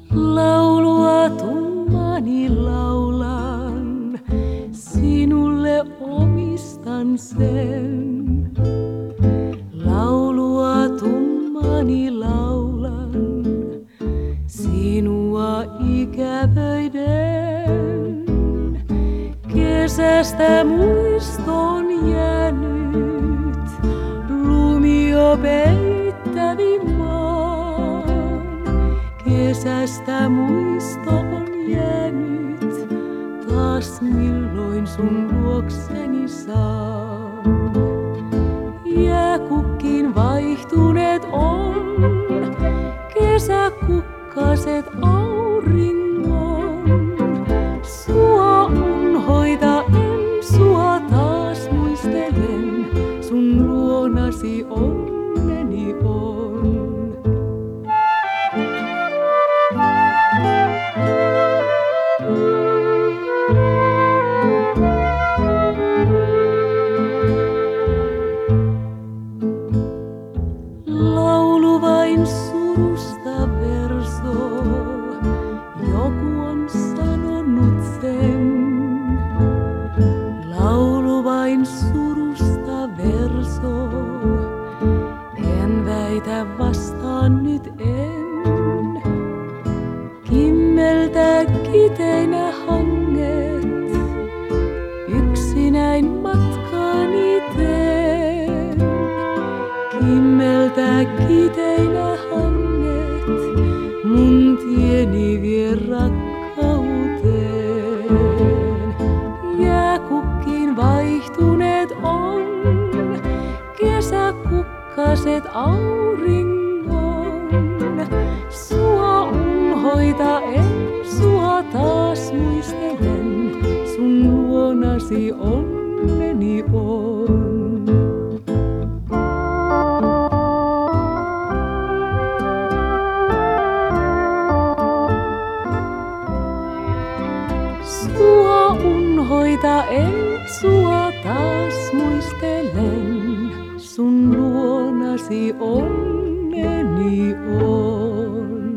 Laulua tummani laulan, sinulle omistan sen. Laulua tummani laulan, sinua ikävöiden. Kesästä muiston jäänyt, lumi jo peittävi maan. Kesästä muisto on jäänyt, taas milloin sun luokseni saan. Jääkukkin vaihtuneet on, kesäkukkaset auringon. Sua unhoita en, sua taas muistelen, sun luonasi onneni on. Laulu vain surusta versoo, joku on sanonut sen. Laulu vain surusta versoo, en väitä vastaan nyt en. Kimmeltää kiteinä hanget, yksinäin matkaani teen. Kimmeltää kiteinä hanget, mun tieni vie rakkauteen. Jääkukkiin vaihtuneet on, kesäkukkaset auringon. Sua unhoita en, sua taas muistelen, sun luonasi onneni on. Sua unhoita en, sua taas muistelen, sun luonasi onneni on.